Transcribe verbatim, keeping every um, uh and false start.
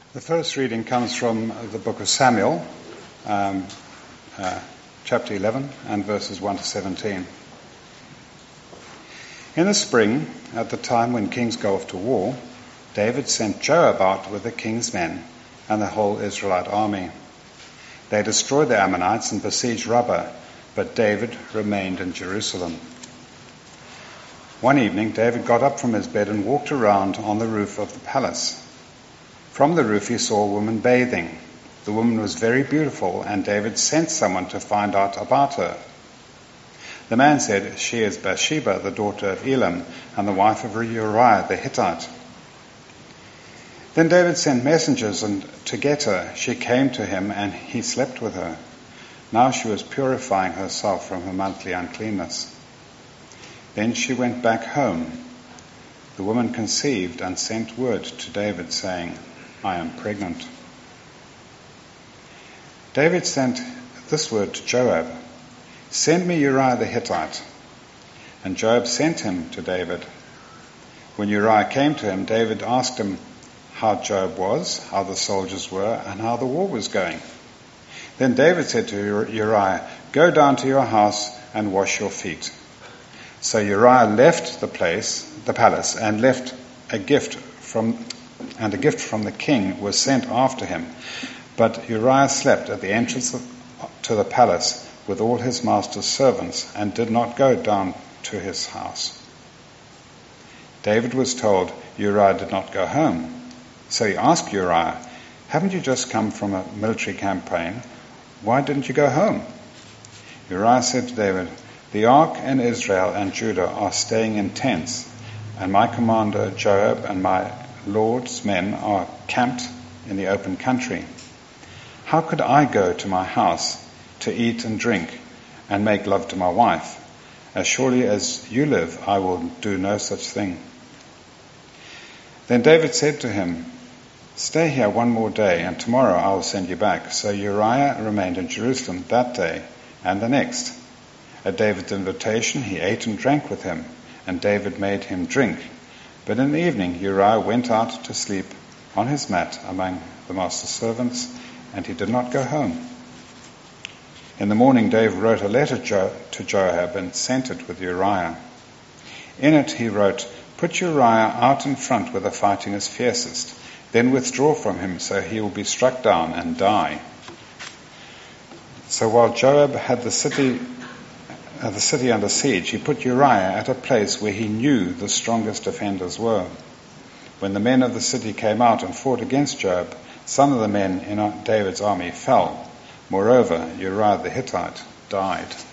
The first reading comes from the book of Samuel, um, uh, chapter eleven, and verses one to seventeen. In the spring, at the time when kings go off to war, David sent Joab out with the king's men and the whole Israelite army. They destroyed the Ammonites and besieged Rabbah, but David remained in Jerusalem. One evening, David got up from his bed and walked around on the roof of the palace. From the roof he saw a woman bathing. The woman was very beautiful, and David sent someone to find out about her. The man said, "She is Bathsheba, the daughter of Elam, and the wife of Uriah the Hittite." Then David sent messengers and to get her. She came to him, and he slept with her. Now she was purifying herself from her monthly uncleanness. Then she went back home. The woman conceived and sent word to David, saying, "I am pregnant." David sent this word to Joab, "Send me Uriah the Hittite." And Joab sent him to David. When Uriah came to him, David asked him how Joab was, how the soldiers were, and how the war was going. Then David said to Uriah, "Go down to your house and wash your feet." So Uriah left the place, the palace, and left a gift from and a gift from the king was sent after him. But Uriah slept at the entrance of, to the palace with all his master's servants and did not go down to his house. David was told Uriah did not go home. So he asked Uriah, "Haven't you just come from a military campaign? Why didn't you go home?" Uriah said to David, "The ark and Israel and Judah are staying in tents, and my commander Joab and my Lord's men are camped in the open country. How could I go to my house to eat and drink and make love to my wife? As surely as you live, I will do no such thing." Then David said to him, "Stay here one more day, and tomorrow I will send you back." So Uriah remained in Jerusalem that day and the next. At David's invitation, he ate and drank with him, and David made him drink. But in the evening, Uriah went out to sleep on his mat among the master's servants, and he did not go home. In the morning, David wrote a letter to Joab and sent it with Uriah. In it he wrote, "Put Uriah out in front where the fighting is fiercest, then withdraw from him so he will be struck down and die." So while Joab had the city Uh, the city under siege, he put Uriah at a place where he knew the strongest defenders were. When the men of the city came out and fought against Joab, some of the men in David's army fell. Moreover, Uriah the Hittite died.